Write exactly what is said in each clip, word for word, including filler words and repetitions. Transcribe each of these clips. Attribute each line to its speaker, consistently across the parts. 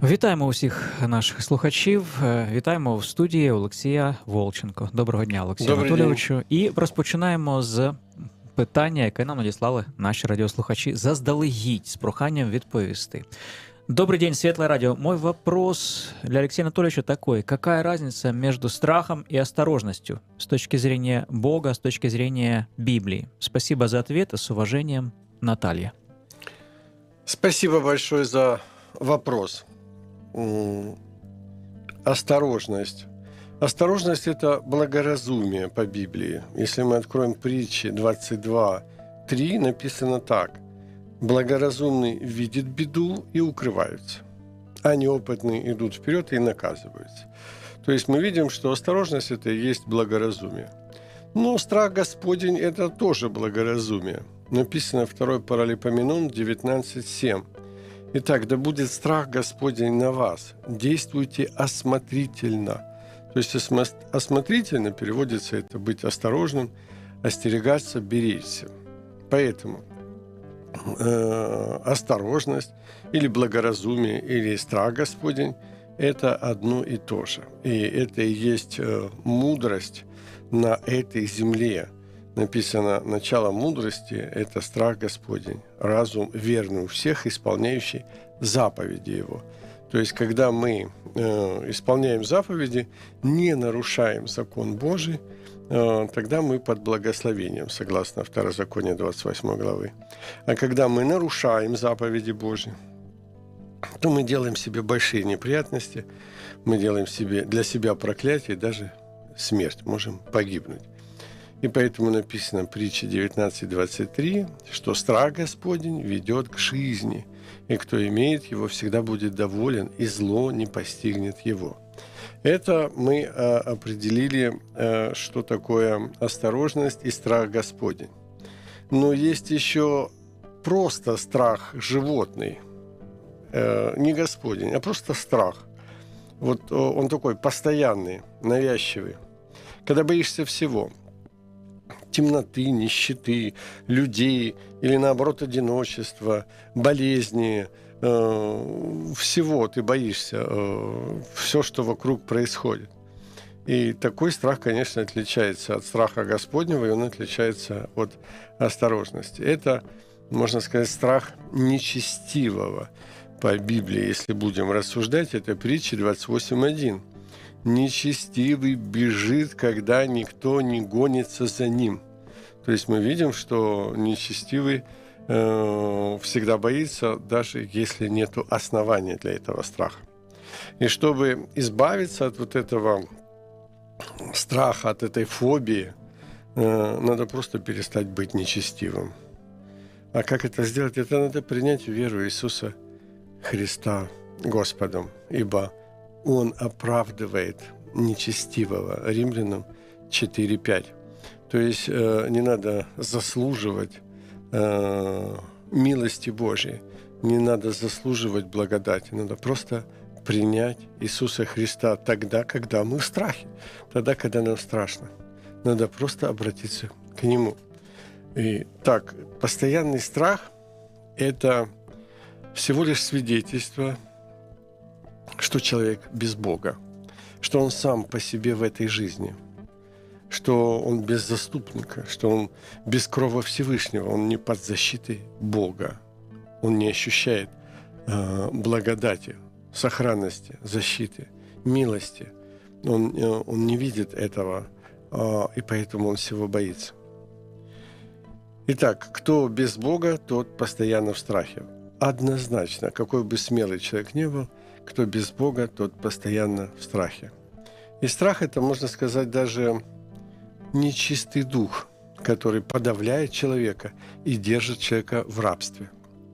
Speaker 1: Вітаємо усіх наших слухачів. Вітаємо в студії Олексія Волченко. Доброго дня, Олексію
Speaker 2: Добрий
Speaker 1: Анатолійовичу.
Speaker 2: день.
Speaker 1: І розпочинаємо з питання, яке нам надіслали наші радіослухачі заздалегідь з проханням відповісти. Добрый день, Светлое радио. Мой вопрос для Алексея Анатольевича такой. Какая разница между страхом и осторожностью с точки зрения Бога, с точки зрения Библии? Спасибо за ответ. С уважением, Наталья.
Speaker 2: Спасибо большое за вопрос. М, Осторожность. Осторожность – это благоразумие по Библии. Если мы откроем притчи двадцать два три, написано так. «Благоразумный видит беду и укрываются, а неопытные идут вперед и наказываются». То есть мы видим, что осторожность – это и есть благоразумие. Но страх Господень – это тоже благоразумие. Написано второй Паралипоменон девятнадцать семь. «Итак, да будет страх Господень на вас, действуйте осмотрительно». То есть осмотрительно переводится это быть осторожным, остерегаться, беречься. Поэтому э, осторожность или благоразумие или страх Господень – это одно и то же. И это и есть э, мудрость на этой земле. Написано, начало мудрости – это страх Господень, разум верный у всех, исполняющий заповеди Его. То есть, когда мы э, исполняем заповеди, не нарушаем закон Божий, э, тогда мы под благословением, согласно Второзаконию двадцать восьмой главы. А когда мы нарушаем заповеди Божьи, то мы делаем себе большие неприятности, мы делаем себе, для себя проклятие, даже смерть, можем погибнуть. И поэтому написано в притче девятнадцать двадцать три, что страх Господень ведет к жизни, и кто имеет его, всегда будет доволен, и зло не постигнет его. Это мы а, определили, а, что такое осторожность и страх Господень. Но есть еще просто страх животный, а, не Господень, а просто страх. Вот он такой постоянный, навязчивый. Когда боишься всего – темноты, нищеты, людей или, наоборот, одиночества, болезни, э, всего ты боишься, э, все, что вокруг происходит. И такой страх, конечно, отличается от страха Господнего, и он отличается от осторожности. Это, можно сказать, страх нечестивого по Библии, если будем рассуждать, это притча двадцать восемь один. «Нечестивый бежит, когда никто не гонится за ним». То есть мы видим, что нечестивый э, всегда боится, даже если нет основания для этого страха. И чтобы избавиться от вот этого страха, от этой фобии, э, надо просто перестать быть нечестивым. А как это сделать? Это надо принять веру Иисуса Христа Господом, ибо Он оправдывает нечестивого. Римлянам четыре пять. То есть э, не надо заслуживать э, милости Божьей, не надо заслуживать благодати, надо просто принять Иисуса Христа тогда, когда мы в страхе, тогда, когда нам страшно. Надо просто обратиться к Нему. И так, постоянный страх – это всего лишь свидетельство, что человек без Бога, что он сам по себе в этой жизни, что он без заступника, что он без крова Всевышнего, он не под защитой Бога, он не ощущает э, благодати, сохранности, защиты, милости, он, э, он не видит этого, э, и поэтому он всего боится. Итак, кто без Бога, тот постоянно в страхе. Однозначно, какой бы смелый человек ни был, кто без Бога, тот постоянно в страхе. И страх – это, можно сказать, даже нечистый дух, который подавляет человека и держит человека в рабстве.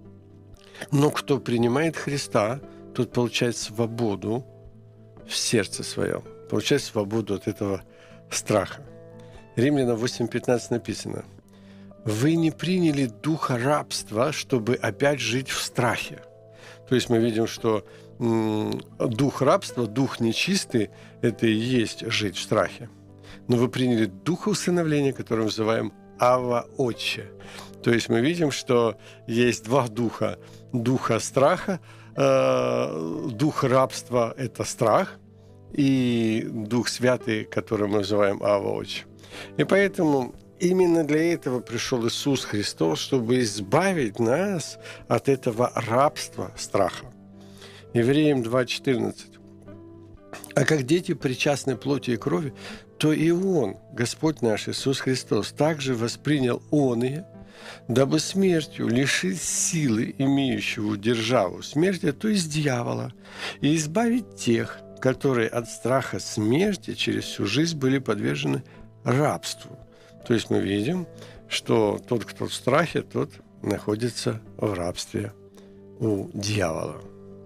Speaker 2: Но кто принимает Христа, тот получает свободу в сердце своем, получает свободу от этого страха. Римлянам восемь пятнадцать написано: «Вы не приняли духа рабства, чтобы опять жить в страхе». То есть мы видим, что м, дух рабства, дух нечистый – это и есть жить в страхе. Но вы приняли духа усыновления, который мы называем Ава Отче. То есть мы видим, что есть два духа. Духа страха, э, дух рабства – это страх, и Дух Святый, который мы называем Ава Отче. И поэтому именно для этого пришел Иисус Христос, чтобы избавить нас от этого рабства страха. Евреям два четырнадцать. А как дети причастны плоти и крови, то и Он, Господь наш Иисус Христос, также воспринял оные, дабы смертью лишить силы имеющего державу смерти, то есть дьявола, и избавить тех, которые от страха смерти через всю жизнь были подвержены рабству. То есть мы видим, что тот, кто в страхе, тот находится в рабстве у дьявола.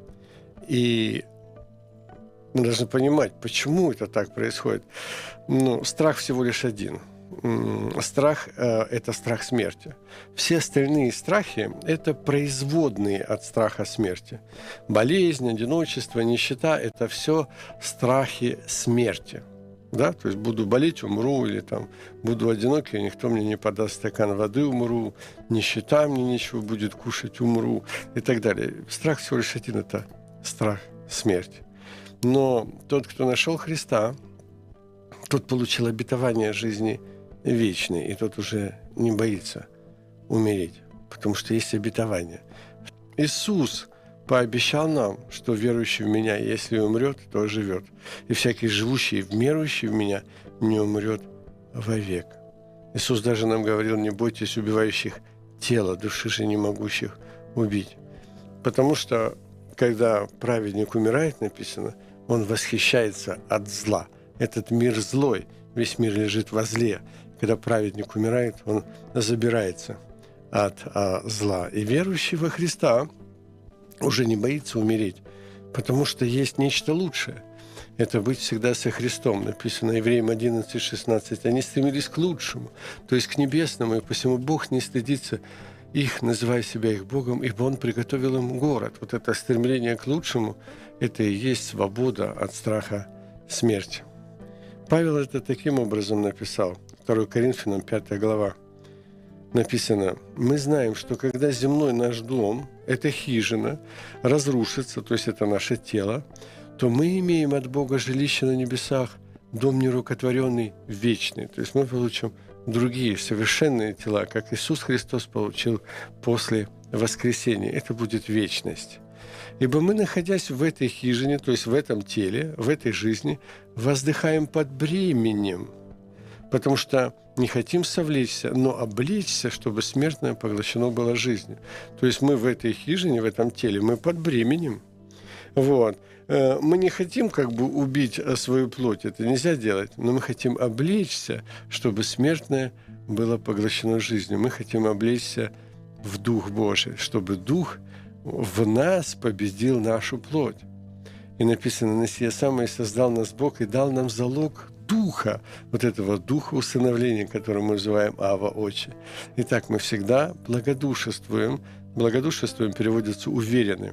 Speaker 2: И мы должны понимать, почему это так происходит. Ну, страх всего лишь один. Страх э, – это страх смерти. Все остальные страхи – это производные от страха смерти. Болезнь, одиночество, нищета – это все страхи смерти. Да? То есть буду болеть – умру, или там буду одинокий, никто мне не подаст стакан воды – умру, нищета, мне нечего будет кушать – умру и так далее. Страх всего лишь один – это страх смерти. Но тот, кто нашел Христа, тот получил обетование жизни вечной, и тот уже не боится умереть, потому что есть обетование. Иисус пообещал нам, что верующий в Меня, если умрет, то живет. И всякий живущий, верующий в Меня, не умрет вовек. Иисус даже нам говорил: не бойтесь убивающих тело, души же не могущих убить. Потому что, когда праведник умирает, написано, он восхищается от зла. Этот мир злой, весь мир лежит во зле. Когда праведник умирает, он забирается от а, зла. И верующий во Христа уже не боится умереть, потому что есть нечто лучшее. Это быть всегда со Христом. Написано Евреям одиннадцать шестнадцать. Они стремились к лучшему, то есть к небесному, и посему Бог не стыдится их, называя себя их Богом, ибо Он приготовил им город. Вот это стремление к лучшему – это и есть свобода от страха смерти. Павел это таким образом написал. второе Коринфянам, пятая глава. Написано: «Мы знаем, что когда земной наш дом, эта хижина, разрушится, то есть это наше тело, то мы имеем от Бога жилище на небесах, дом нерукотворенный, вечный». То есть мы получим другие совершенные тела, как Иисус Христос получил после воскресения. Это будет вечность. Ибо мы, находясь в этой хижине, то есть в этом теле, в этой жизни, воздыхаем под бременем, потому что не хотим совлечься, но облечься, чтобы смертное поглощено было жизнью. То есть мы в этой хижине, в этом теле, мы под бременем. Вот. Мы не хотим как бы убить свою плоть, это нельзя делать, но мы хотим облечься, чтобы смертное было поглощено жизнью. Мы хотим облечься в Дух Божий, чтобы Дух в нас победил нашу плоть. И написано: «На сие самое создал нас Бог и дал нам залог Духа», вот этого Духа усыновления, который мы называем Ава Отче. Итак, мы всегда благодушествуем. Благодушествуем переводится «уверены».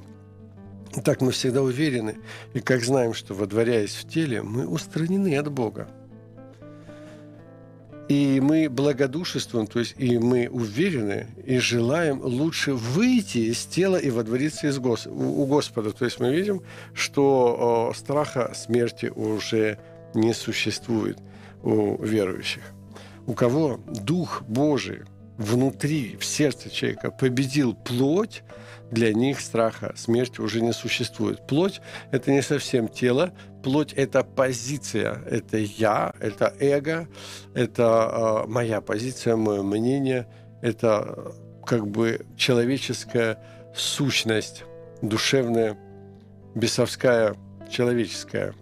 Speaker 2: Итак, мы всегда уверены, и как знаем, что, водворяясь в теле, мы устранены от Бога. И мы благодушествуем, то есть и мы уверены, и желаем лучше выйти из тела и водвориться из Гос... у Господа. То есть мы видим, что о, страха смерти уже не существует у верующих. У кого Дух Божий внутри, в сердце человека победил плоть, для них страха смерти уже не существует. Плоть – это не совсем тело, плоть – это позиция, это я, это эго, это э, моя позиция, мое мнение, это э, как бы человеческая сущность, душевная, бесовская, человеческая.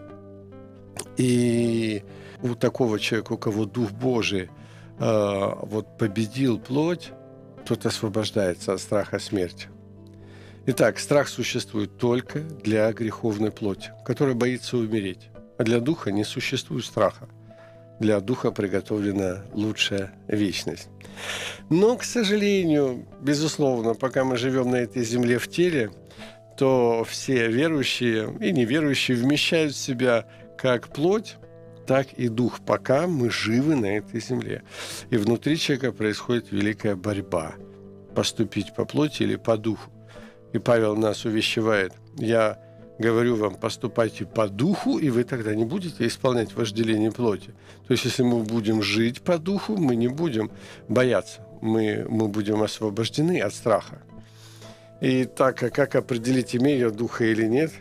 Speaker 2: И у такого человека, у кого Дух Божий э, вот победил плоть, тот освобождается от страха смерти. Итак, страх существует только для греховной плоти, которая боится умереть. А для духа не существует страха. Для духа приготовлена лучшая вечность. Но, к сожалению, безусловно, пока мы живем на этой земле в теле, то все верующие и неверующие вмещают в себя как плоть, так и дух, пока мы живы на этой земле. И внутри человека происходит великая борьба – поступить по плоти или по духу. И Павел нас увещевает Я говорю вам, поступайте по духу, и вы тогда не будете исполнять вожделение плоти. То есть, если мы будем жить по духу, мы не будем бояться. Мы, мы будем освобождены от страха. И так, а как определить, имею я духа или нет?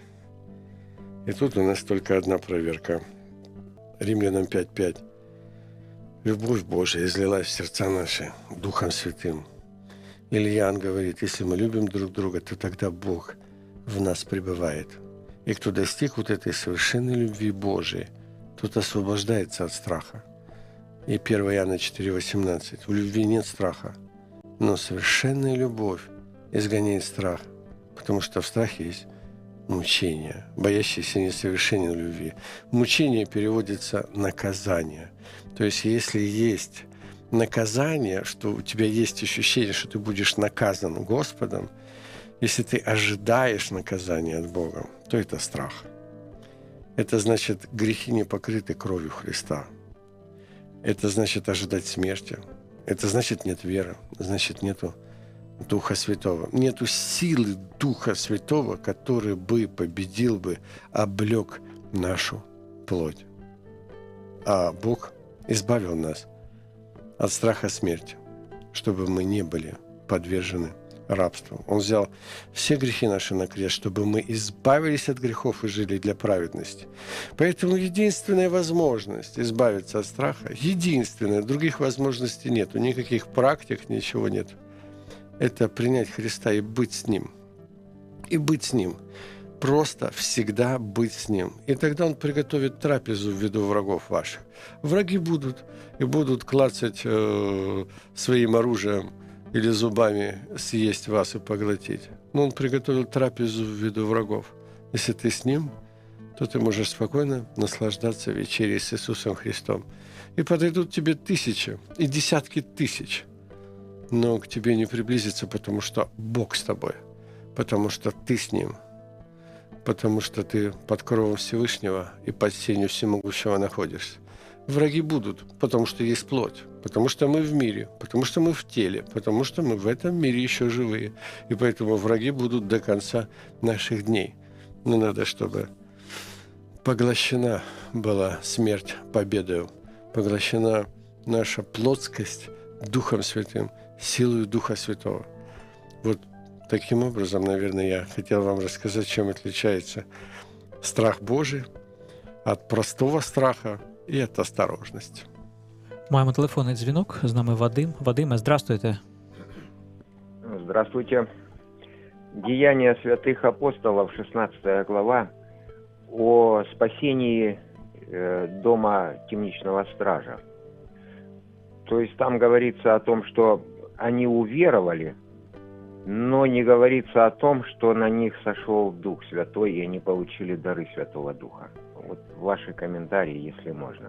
Speaker 2: И тут у нас только одна проверка. Римлянам пять пять. Любовь Божия излилась в сердца наши Духом Святым. Ильян говорит, если мы любим друг друга, то тогда Бог в нас пребывает. И кто достиг вот этой совершенной любви Божией, тот освобождается от страха. И первое Иоанна четыре восемнадцать. В любви нет страха, но совершенная любовь изгоняет страх, потому что в страхе есть мучение, боящийся несовершенен в любви. Мучение переводится наказание. То есть, если есть наказание, что у тебя есть ощущение, что ты будешь наказан Господом, если ты ожидаешь наказания от Бога, то это страх. Это значит, грехи не покрыты кровью Христа. Это значит ожидать смерти. Это значит, нет веры. Значит, нету Духа Святого. Нету силы Духа Святого, который бы победил бы, облег нашу плоть. А Бог избавил нас от страха смерти, чтобы мы не были подвержены рабству. Он взял все грехи наши на крест, чтобы мы избавились от грехов и жили для праведности. Поэтому единственная возможность избавиться от страха, единственная, других возможностей нет, никаких практик, ничего нет. Это принять Христа и быть с Ним. И быть с Ним. Просто всегда быть с Ним. И тогда Он приготовит трапезу в виду врагов ваших. Враги будут, и будут клацать э, своим оружием или зубами съесть вас и поглотить. Но Он приготовил трапезу в виду врагов. Если ты с Ним, то ты можешь спокойно наслаждаться вечерей с Иисусом Христом. И подойдут тебе тысячи и десятки тысяч, но к тебе не приблизиться, потому что Бог с тобой, потому что ты с Ним, потому что ты под кровом Всевышнего и под сенью Всемогущего находишься. Враги будут, потому что есть плоть, потому что мы в мире, потому что мы в теле, потому что мы в этом мире еще живые. И поэтому враги будут до конца наших дней. Но надо, чтобы поглощена была смерть победою, поглощена наша плотскость Духом Святым, силою Духа Святого. Вот таким образом, наверное, я хотел вам рассказать, чем отличается страх Божий от простого страха і від осторожності.
Speaker 1: Маємо телефонний дзвінок. З нами Вадим. Вадиме, здравствуйте.
Speaker 3: Здравствуйте. Деяния святых апостолов, шестнадцатая глава, о спасении э, дома темничного стража. То есть там говорится о том, что они уверовали, но не говорится о том, что на них сошел Дух Святой, и они получили дары Святого Духа. Вот ваши комментарии, если можно.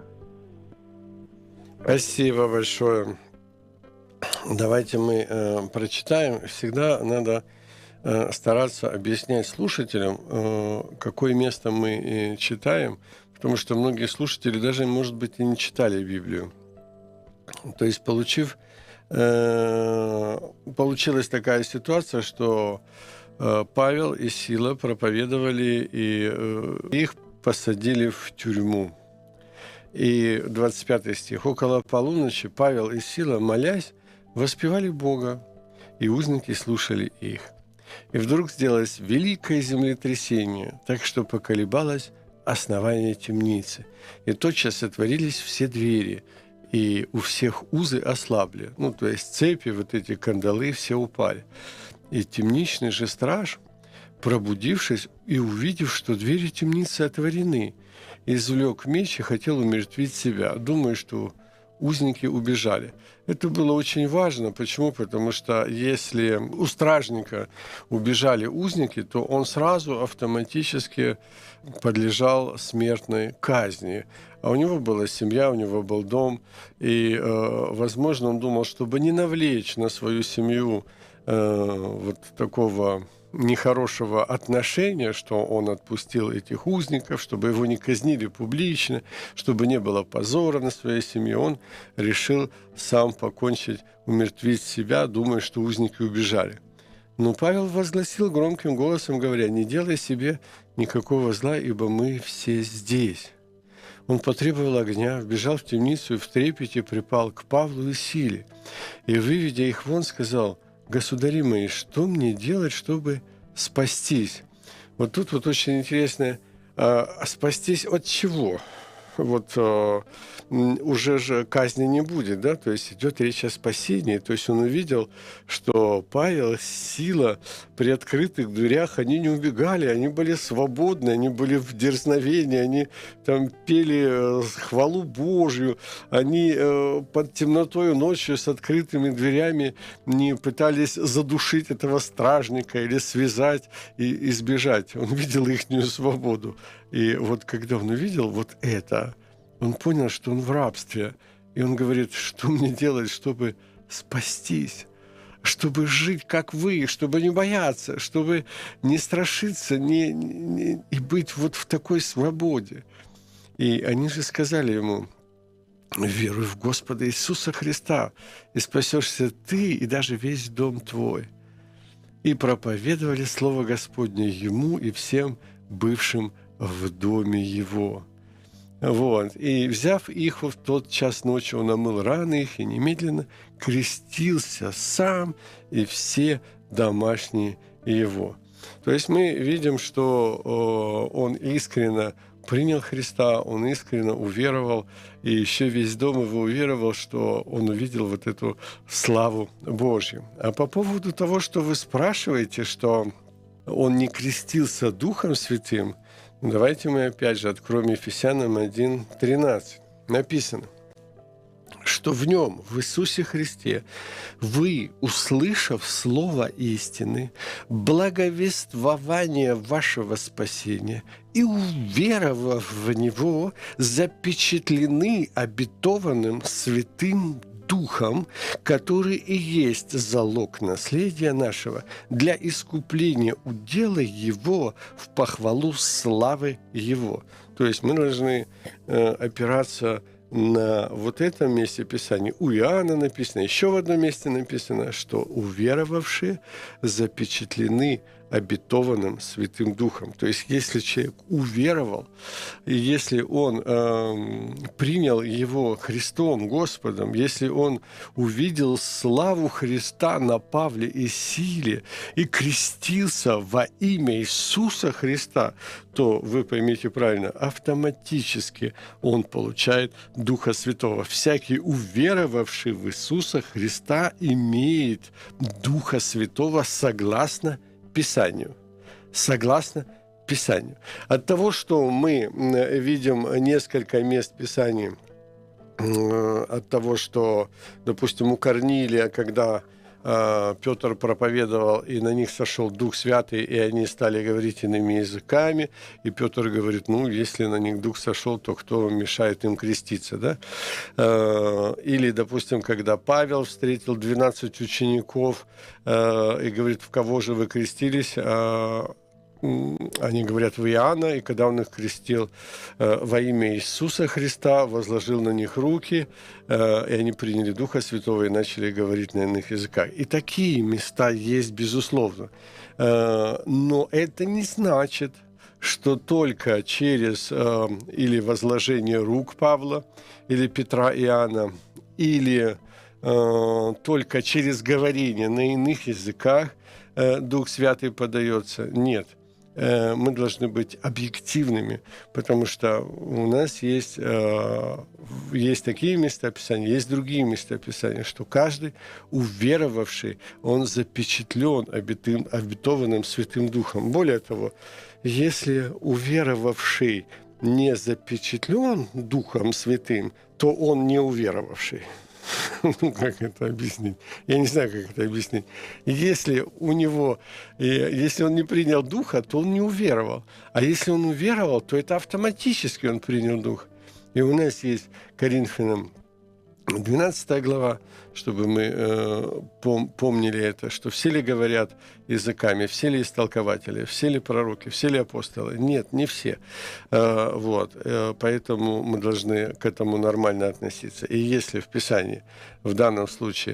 Speaker 2: Спасибо большое. Давайте мы э, прочитаем. Всегда надо э, стараться объяснять слушателям, э, какое место мы э, читаем, потому что многие слушатели даже, может быть, и не читали Библию. То есть, получив, э, получилась такая ситуация, что э, Павел и Сила проповедовали, и э, их посадили в тюрьму. И двадцать пятый стих. «Около полуночи Павел и Сила, молясь, воспевали Бога, и узники слушали их. И вдруг сделалось великое землетрясение, так что поколебалось основание темницы. И тотчас отворились все двери, и у всех узы ослабли». Ну, то есть цепи, вот эти кандалы, все упали. И темничный же страж, пробудившись и увидев, что двери темницы отворены, извлек меч и хотел умертвить себя, думая, что узники убежали. Это было очень важно. Почему? Потому что если у стражника убежали узники, то он сразу автоматически подлежал смертной казни. А у него была семья, у него был дом, и, э, возможно, он думал, чтобы не навлечь на свою семью э, вот такого нехорошего отношения, что он отпустил этих узников, чтобы его не казнили публично, чтобы не было позора на своей семье, он решил сам покончить, умертвить себя, думая, что узники убежали. Но Павел возгласил громким голосом, говоря: «Не делай себе никакого зла, ибо мы все здесь». Он потребовал огня, вбежал в темницу и в трепете припал к Павлу и Силе. И, выведя их вон, сказал: «Государи мои, что мне делать, чтобы спастись?» Вот тут вот очень интересно, а спастись от чего? Вот а, уже же казни не будет, да, то есть идет речь о спасении. То есть он увидел, что Павел, Сила при открытых дверях, они не убегали, они были свободны, они были в дерзновении, они там пели хвалу Божью, они э, под темнотою ночью с открытыми дверями не пытались задушить этого стражника или связать и избежать. Он видел ихнюю свободу. И вот когда он увидел вот это, он понял, что он в рабстве. И он говорит: что мне делать, чтобы спастись? Чтобы жить, как вы, чтобы не бояться, чтобы не страшиться не, не, и быть вот в такой свободе. И они же сказали ему: веруй в Господа Иисуса Христа, и спасешься ты и даже весь дом твой. И проповедовали Слово Господне ему и всем бывшим в доме его. Вот. И, взяв их в тот час ночи, он омыл раны их и немедленно крестился сам и все домашние его. То есть мы видим, что э, он искренне принял Христа, он искренне уверовал, и еще весь дом его уверовал, что он увидел вот эту славу Божью. А по поводу того, что вы спрашиваете, что он не крестился Духом Святым, давайте мы опять же откроем Ефесянам один тринадцать. Написано, что в нем, в Иисусе Христе, вы, услышав слово истины, благовествование вашего спасения и уверовав в него, запечатлены обетованным Святым Духом, который и есть залог наследия нашего, для искупления удела его в похвалу славы его. То есть мы должны э, опираться на вот этом месте Писания. У Иоанна написано, еще в одном месте написано, что уверовавшие запечатлены обетованным Святым Духом. То есть, если человек уверовал, и если он э, принял его Христом, Господом, если он увидел славу Христа на Павле и Силе и крестился во имя Иисуса Христа, то, вы поймите правильно, автоматически он получает Духа Святого. Всякий уверовавший в Иисуса Христа имеет Духа Святого согласно Писанию. Согласно Писанию. От того, что мы видим несколько мест Писания, от того, что, допустим, у Корнилия, когда э, Петр проповедовал, и на них сошел Дух Святый, и они стали говорить иными языками, и Петр говорит: ну, если на них Дух сошел, то кто мешает им креститься, да? Э, или, допустим, когда Павел встретил двенадцать учеников э, и говорит: в кого же вы крестились? Э, Они говорят: в Иоанна, и когда он их крестил э, во имя Иисуса Христа, возложил на них руки, э, и они приняли Духа Святого и начали говорить на иных языках. И такие места есть, безусловно. Э, но это не значит, что только через э, или возложение рук Павла, или Петра, Иоанна, или э, только через говорение на иных языках э, Дух Святый подается. Нет. Мы должны быть объективными, потому что у нас есть, есть такие места Писания, есть другие места Писания, что каждый уверовавший, он запечатлен обетым, обетованным Святым Духом. Более того, если уверовавший не запечатлен Духом Святым, то он не уверовавший. Ну, как это объяснить? Я не знаю, как это объяснить. Если у него, если он не принял Духа, то он не уверовал. А если он уверовал, то это автоматически он принял Дух. И у нас есть Коринфянам двенадцатая глава, чтобы мы э, пом- помнили это, что все ли говорят языками, все ли истолкователи, все ли пророки, все ли апостолы. Нет, не все. Э, вот. Э, поэтому мы должны к этому нормально относиться. И если в Писании в данном случае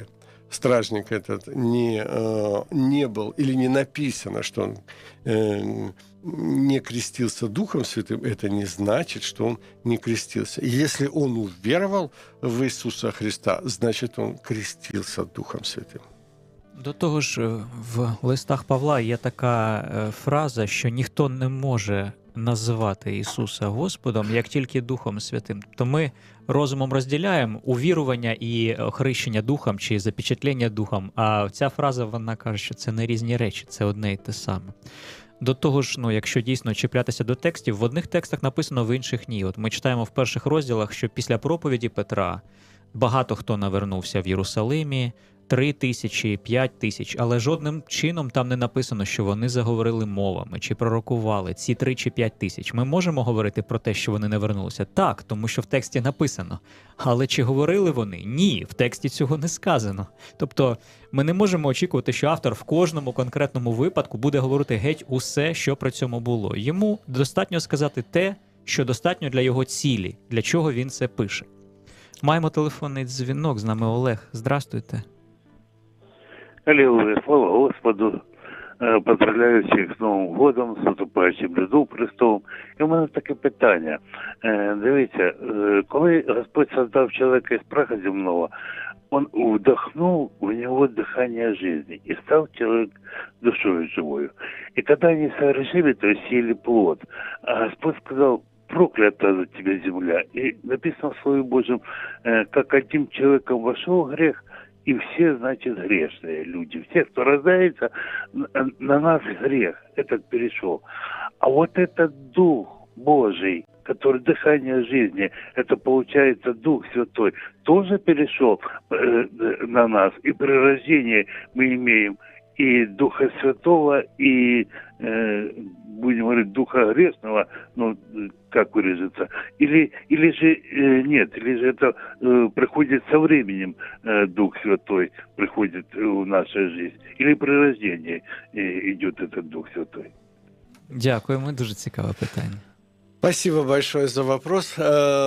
Speaker 2: стражник этот не, э, не был или не написано, что он э, не крестился Духом Святым, это не значит, что он не крестился. Если он уверовал в Иисуса Христа, значит, он крестился Духом Святым.
Speaker 1: До того ж, в листах Павла є така е, фраза, що ніхто не може називати Ісуса Господом, як тільки Духом Святим. Тобто ми розумом розділяємо увірування і хрещення Духом чи запечатлення Духом, а ця фраза, вона каже, що це не різні речі, це одне і те саме. До того ж, ну, якщо дійсно чіплятися до текстів, в одних текстах написано, в інших ні. От ми читаємо в перших розділах, що після проповіді Петра багато хто навернувся в Єрусалимі, три тисячі, п'ять тисяч, але жодним чином там не написано, що вони заговорили мовами чи пророкували ці три чи п'ять тисяч. Ми можемо говорити про те, що вони не вернулися? Так, тому що в тексті написано. Але чи говорили вони? Ні, в тексті цього не сказано. Тобто ми не можемо очікувати, що автор в кожному конкретному випадку буде говорити геть усе, що при цьому було. Йому достатньо сказати те, що достатньо для його цілі, для чого він це пише. Маємо телефонний дзвінок, з нами Олег. Здрастуйте.
Speaker 4: Аллилуйя, слава Господу, поздравляю всіх з Новим годом, з наступаючим Різдвом Христовим. І в мене таке питання. Дивіться, коли Господь создав чоловіка із праха земного, Он вдохнул в него дыхание жизни, и стал человек душою живою. И когда они совершили, то есть съели плод, а Господь сказал: проклята за тебя земля. И написано в Слове Божьем, как одним человеком вошел грех, и все, значит, грешные люди. Все, кто рождается, на нас грех этот перешел. А вот этот Дух Божий, который дыхание жизни, это получается Дух Святой, тоже перешел э, на нас. И при рождении мы имеем и Духа Святого, и, э, будем говорить, Духа Грешного, ну, как выразиться, или, или же э, нет, или же это э, приходит со временем, э, Дух Святой приходит в нашу жизнь, или при рождении э, идет этот Дух Святой.
Speaker 1: Дякуємо, дуже цікаве питання.
Speaker 2: Спасибо большое за вопрос.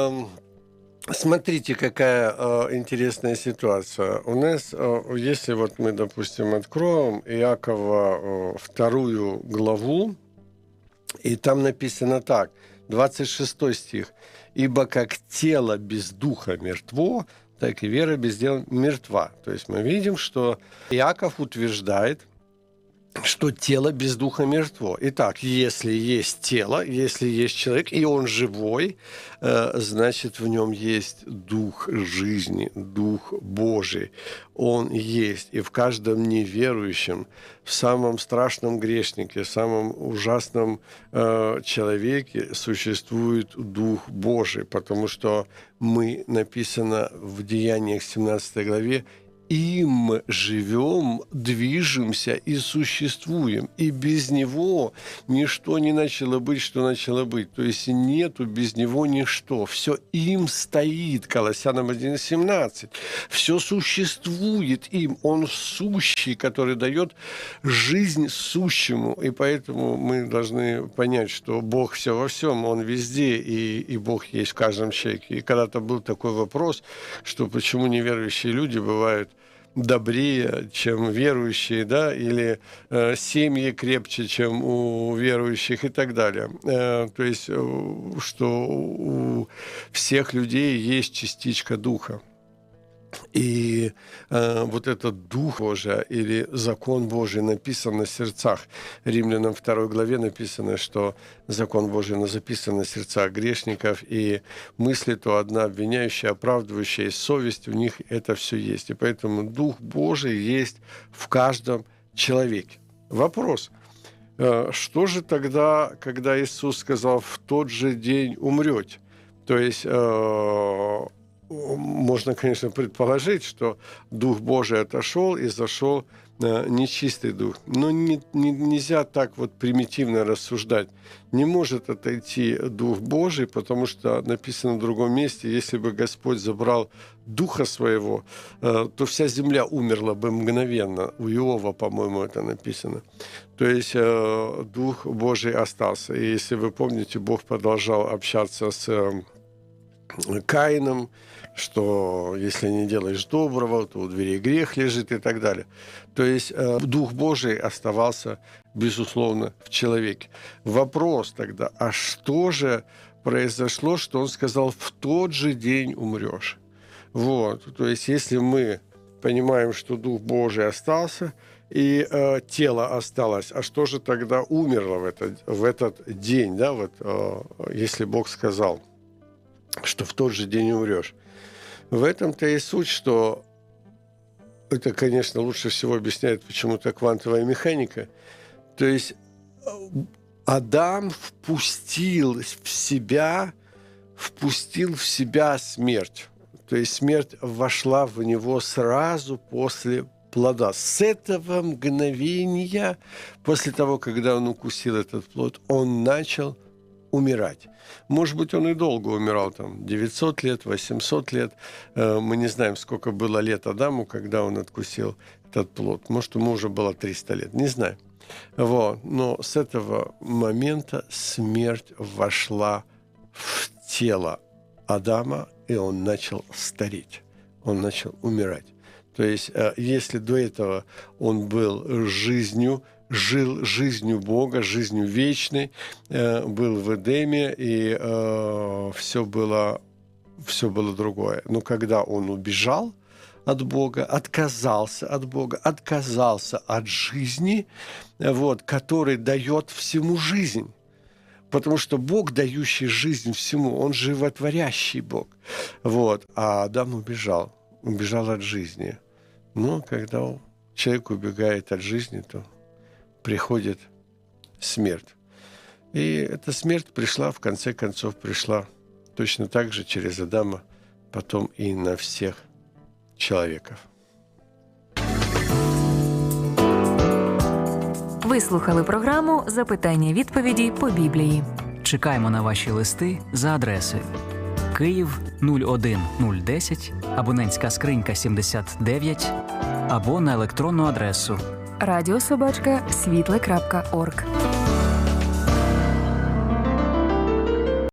Speaker 2: Смотрите, какая интересная ситуация. У нас, если вот мы, допустим, откроем Иакова вторую главу, и там написано так, двадцать шестой стих. «Ибо как тело без духа мертво, так и вера без дела мертва». То есть мы видим, что Иаков утверждает, что тело без духа мертво. Итак, если есть тело, если есть человек, и он живой, значит, в нем есть дух жизни, дух Божий. Он есть. И в каждом неверующем, в самом страшном грешнике, в самом ужасном человеке существует дух Божий, потому что мы, написано в Деяниях семнадцатой главе, им живем, движемся и существуем. И без него ничто не начало быть, что начало быть. То есть нету без него ничто. Все им стоит. Колоссянам один семнадцать. Все существует им. Он сущий, который дает жизнь сущему. И поэтому мы должны понять, что Бог все во всем. Он везде. И, и Бог есть в каждом человеке. И когда-то был такой вопрос, что почему неверующие люди бывают добрее, чем верующие, да, или э, семьи крепче, чем у верующих и так далее. Э, то есть, э, что у всех людей есть частичка Духа. И э, вот этот Дух Божий или закон Божий написан на сердцах. Римлянам второй главе написано, что закон Божий записан на сердцах грешников, и мысли то одна обвиняющая, оправдывающая, и совесть у них это все есть. И поэтому Дух Божий есть в каждом человеке. Вопрос. Э, что же тогда, когда Иисус сказал, в тот же день умрете? То есть... Э, Можно, конечно, предположить, что Дух Божий отошел и зашел э, нечистый дух. Но не, не, нельзя так вот примитивно рассуждать. Не может отойти Дух Божий, потому что написано в другом месте, если бы Господь забрал Духа Своего, э, то вся земля умерла бы мгновенно. У Иова, по-моему, это написано. То есть э, Дух Божий остался. И если вы помните, Бог продолжал общаться с... Э, Каином, что если не делаешь доброго, то у дверей грех лежит и так далее. То есть э, Дух Божий оставался, безусловно, в человеке. Вопрос тогда, а что же произошло, что он сказал, в тот же день умрешь? Вот, то есть если мы понимаем, что Дух Божий остался, и э, тело осталось, а что же тогда умерло в этот, в этот день, да, вот, э, если Бог сказал, что в тот же день умрешь? В этом-то и суть, что это, конечно, лучше всего объясняет почему-то квантовая механика. То есть Адам впустил в себя, впустил в себя смерть. То есть смерть вошла в него сразу после плода. С этого мгновения, после того, когда он укусил этот плод, он начал умирать. Может быть, он и долго умирал, там, девятьсот лет, восемьсот лет. Мы не знаем, сколько было лет Адаму, когда он откусил этот плод. Может, ему уже было триста лет, не знаю. Вот. Но с этого момента смерть вошла в тело Адама, и он начал стареть, он начал умирать. То есть, если до этого он был жизнью, жил жизнью Бога, жизнью вечной, был в Эдеме, и все было, все было другое. Но когда он убежал от Бога, отказался от Бога, отказался от жизни, вот, который дает всему жизнь. Потому что Бог, дающий жизнь всему, Он животворящий Бог. Вот. А Адам убежал. Убежал от жизни. Но когда человек убегает от жизни, то приходит смерть. И эта смерть пришла, в конце концов, пришла точно так же через Адама, потом и на всех человеков.
Speaker 5: Ви слухали програму «Запитання-відповіді по Біблії».
Speaker 1: Чекаємо на ваші листи за адресою Київ нуль один нуль десять, абонентська скринька сімдесят дев'ять, або на електронну адресу
Speaker 5: радіособачка світле крапка орг.